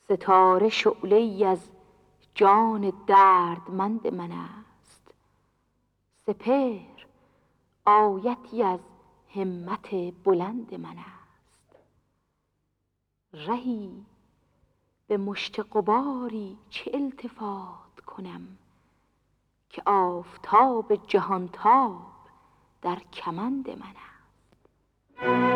ستاره شعله‌ای از جان دردمند من است، سپهر آیتی از همت بلند من است. رهی به مشت غباری چه التفات کنم، که آفتاب جهانتاب در کمند من است.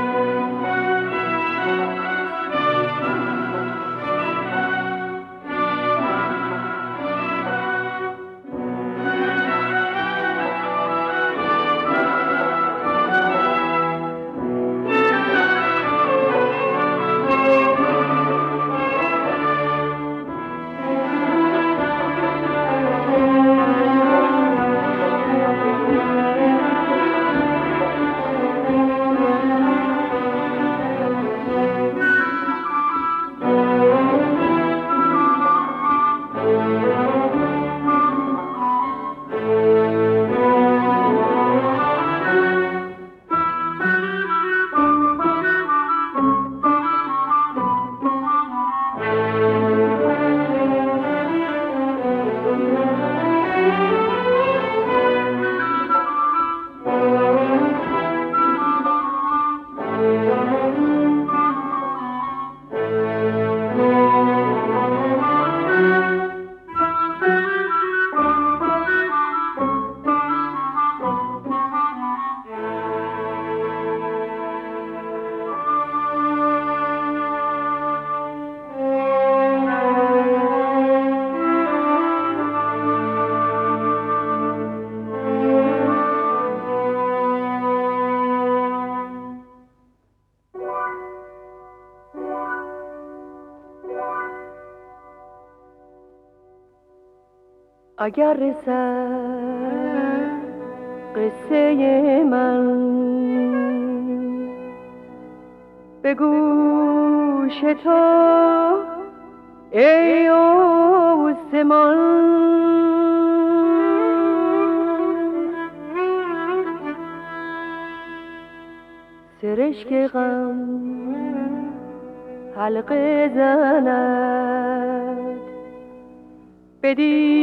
اگر رسد قصه من به گوش تو ای آسمان، سرشک غم حلقه زند به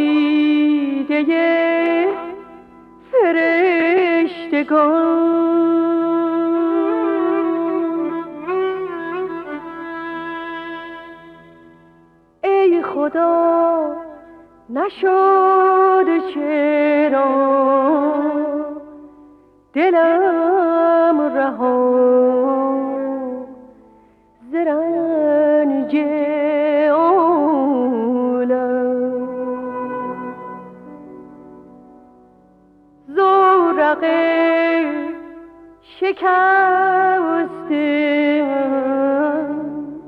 دیده فرشتگان. ای خدا نشد چرا دلم رها ز رنج زورق شکستم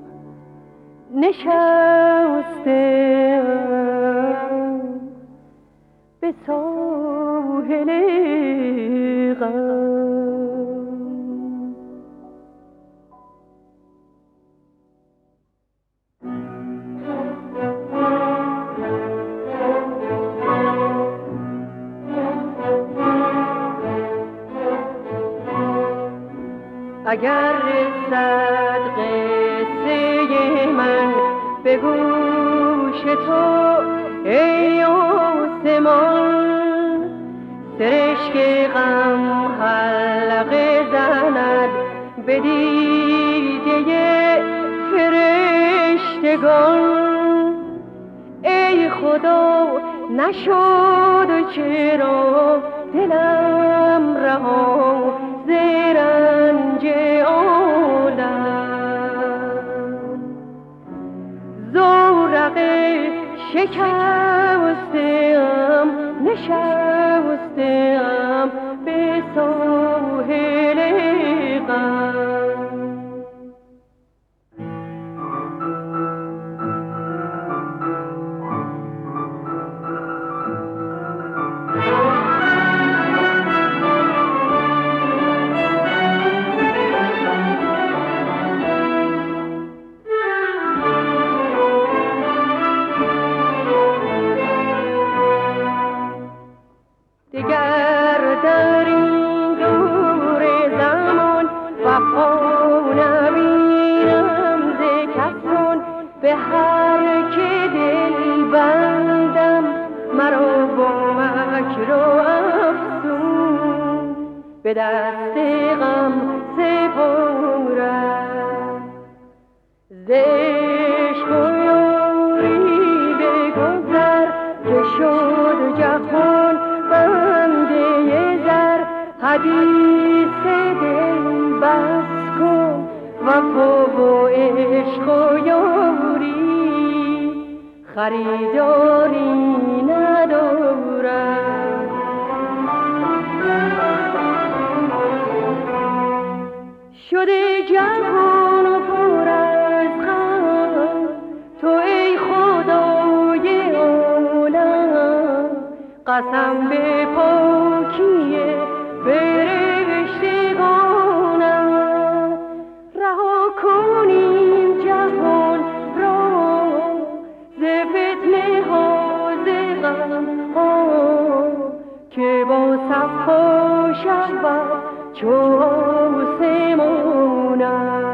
نشستم به ساحل غم. اگر رسد قصه من به گوش تو ای آسمان، سرشک غم حلقه زند به دیده فرشتگان. ای خدا نشد چرا دلم رها ز رنج عالم، زورق شکستم نشستم به ساحل غم. دگر در این دور زمان وفا هر که دل بندم مرا با مکر و افسون به دست غم سپرد. ز عشق و یاری به گذر که شد جهان بنده زر، حدیث دل بس کن وفا و عشق و یاری خریداری ندارد. شده جهان و پر از غم تو ای خدای عالم، قسم به پاکی فرشتگانم. رها کن این جهان را ز فتنه ها ز غم ها که با صفا شود چو آسمانم.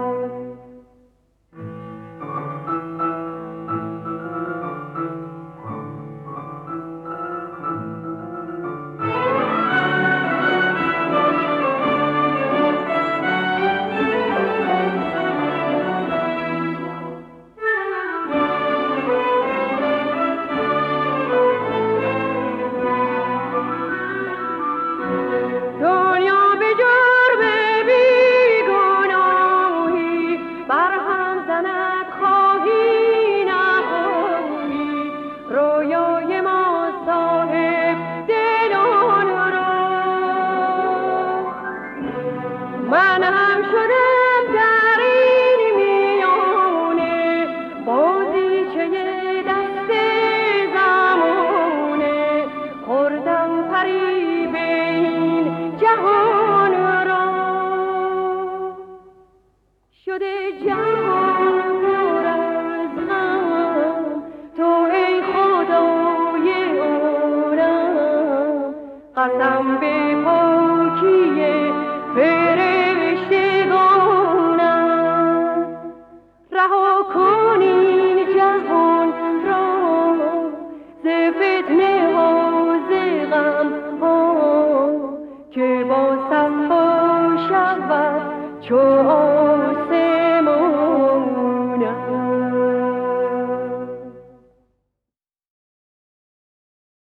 من هم شدم در این میانه بازیچه دست زمانه، خوردم فریب این جهان را. شده جهان پر از غم تو ای خدای عالم، قسم به پاکی فرشتگانم. رها کن این جهان را ز فتنه ها ز غم ها که با صفا شود چو